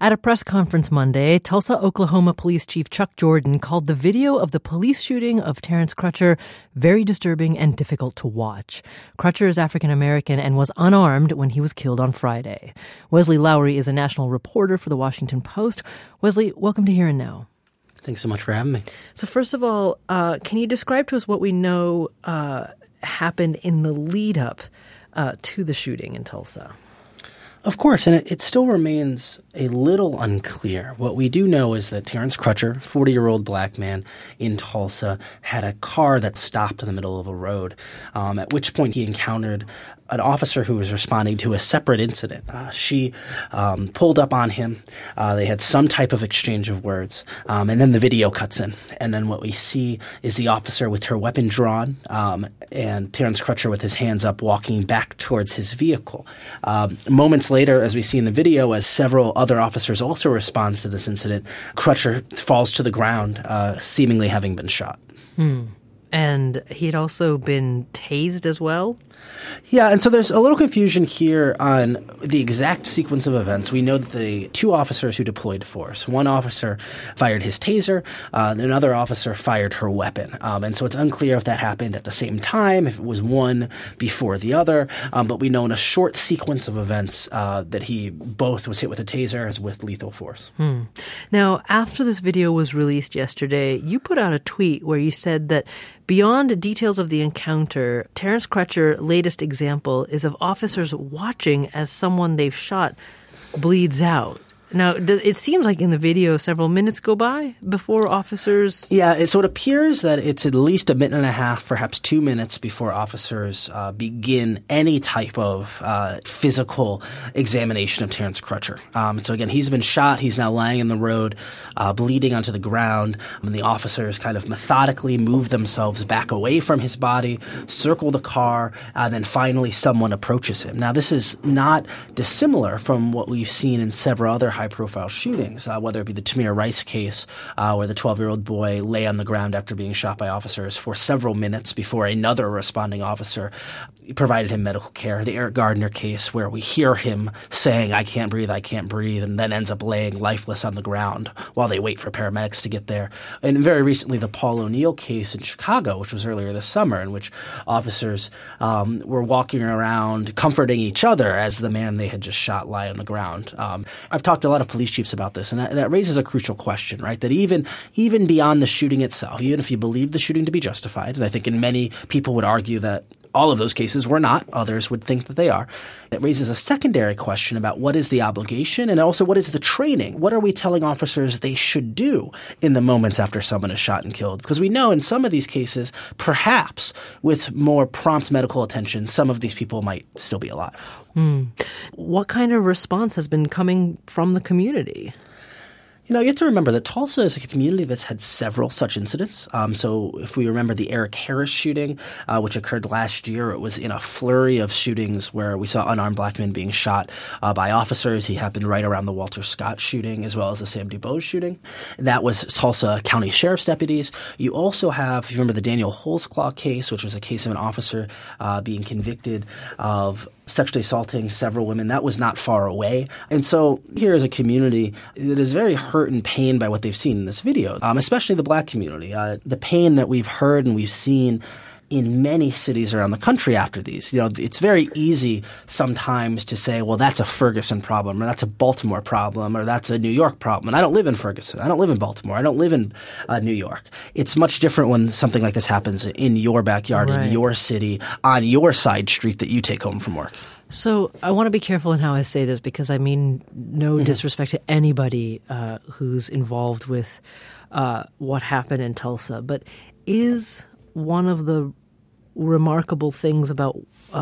At a press conference Monday, Tulsa, Oklahoma Police Chief Chuck Jordan called the video of the police shooting of Terrence Crutcher very disturbing and difficult to watch. Crutcher is African American and was unarmed when he was killed on Friday. Wesley Lowery is a national reporter for The Washington Post. Wesley, welcome to Here and Now. Thanks so much for having me. So first of all, can you describe to us what we know happened in the lead up to the shooting in Tulsa? Of course, and it still remains a little unclear. What we do know is that Terrence Crutcher, 40-year-old black man in Tulsa, had a car that stopped in the middle of a road, at which point he encountered an officer who was responding to a separate incident. She pulled up on him. They had some type of exchange of words, and then the video cuts in. And then what we see is the officer with her weapon drawn and Terrence Crutcher with his hands up walking back towards his vehicle. Moments later, as we see in the video, as several other officers also respond to this incident, Crutcher falls to the ground, seemingly having been shot. And he had also been tased as well? Yeah, and so there's a little confusion here on the exact sequence of events. We know that the two officers who deployed force, one officer fired his taser, another officer fired her weapon. And so it's unclear if that happened at the same time, if it was one before the other. But we know in a short sequence of events that he both was hit with a taser as with lethal force. Now, after this video was released yesterday, you put out a tweet where you said that beyond details of the encounter, Terrence Crutcher's latest example is of officers watching as someone they've shot bleeds out. Now, it seems like in the video several minutes go by before officers... Yeah, so it appears that it's at least a minute and a half, perhaps 2 minutes before officers begin any type of physical examination of Terrence Crutcher. So again, he's been shot. He's now lying in the road, bleeding onto the ground. And the officers kind of methodically move themselves back away from his body, circle the car, and then finally someone approaches him. Now, this is not dissimilar from what we've seen in several other high-profile shootings, whether it be the Tamir Rice case, where the 12-year-old boy lay on the ground after being shot by officers for several minutes before another responding officer provided him medical care. The Eric Gardner case, where we hear him saying, I can't breathe, and then ends up laying lifeless on the ground while they wait for paramedics to get there. And very recently, the Paul O'Neill case in Chicago, which was earlier this summer, in which officers were walking around comforting each other as the man they had just shot lay on the ground. I've talked to a lot of police chiefs about this, and that raises a crucial question, right? That even beyond the shooting itself, even if you believe the shooting to be justified, and I think many people would argue that all of those cases were not, others would think that they are, it raises a secondary question about what is the obligation and also what is the training? What are we telling officers they should do in the moments after someone is shot and killed? Because we know in some of these cases, perhaps with more prompt medical attention, some of these people might still be alive. What kind of response has been coming from the community? You know, you have to remember that Tulsa is a community that's had several such incidents. So if we remember the Eric Harris shooting, which occurred last year, it was in a flurry of shootings where we saw unarmed black men being shot by officers. He happened right around the Walter Scott shooting as well as the Sam DuBose shooting. That was Tulsa County Sheriff's deputies. You also have, if you remember the Daniel Holzclaw case, which was a case of an officer being convicted of sexually assaulting several women. That was not far away. And so here is a community that is very hurt and pained by what they've seen in this video, especially the black community. The pain that we've heard and we've seen in many cities around the country after these. You know, it's very easy sometimes to say, well, that's a Ferguson problem, or that's a Baltimore problem, or that's a New York problem. And I don't live in Ferguson. I don't live in Baltimore. I don't live in New York. It's much different when something like this happens in your backyard, in your city, on your side street that you take home from work. So I want to be careful in how I say this because I mean no disrespect to anybody who's involved with what happened in Tulsa. But is one of the remarkable things about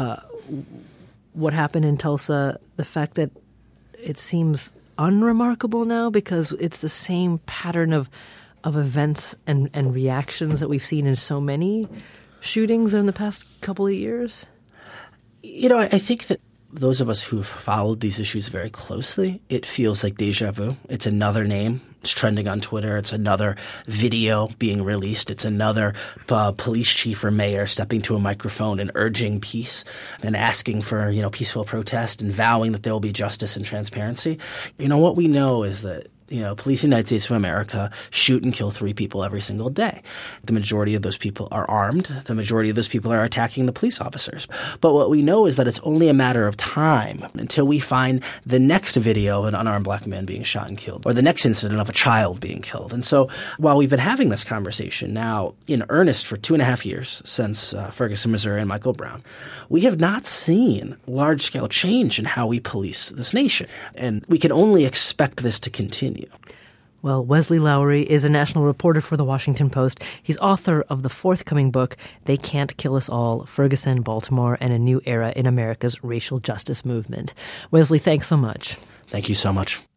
what happened in Tulsa the fact that it seems unremarkable now because it's the same pattern of events and reactions that we've seen in so many shootings in the past couple of years? You know, I think that those of us who've followed these issues very closely, it feels like deja vu. It's another name It's trending on Twitter. It's another video being released. It's another police chief or mayor stepping to a microphone and urging peace and asking for, peaceful protest and vowing that there will be justice and transparency. What we know is that police in the United States of America shoot and kill 3 people every single day. The majority of those people are armed. The majority of those people are attacking the police officers. But what we know is that it's only a matter of time until we find the next video of an unarmed black man being shot and killed, or the next incident of a child being killed. And so while we've been having this conversation now in earnest for 2.5 years since Ferguson, Missouri, and Michael Brown, we have not seen large-scale change in how we police this nation. And we can only expect this to continue. Well, Wesley Lowery is a national reporter for The Washington Post. He's author of the forthcoming book, They Can't Kill Us All, Ferguson, Baltimore, and a New Era in America's Racial Justice Movement. Wesley, thanks so much. Thank you so much.